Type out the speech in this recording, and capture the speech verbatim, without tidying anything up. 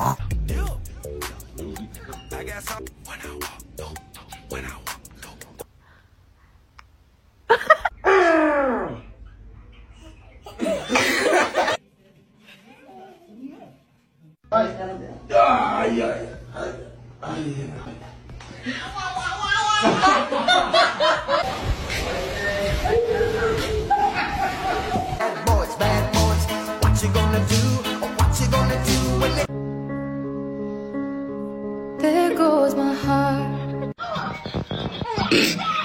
I got some when I walk, no, when I walk, no. Ay, ay, ay, ay. Bad boys, bad boys, what you gonna do? Or what you gonna do when they... There goes my heart.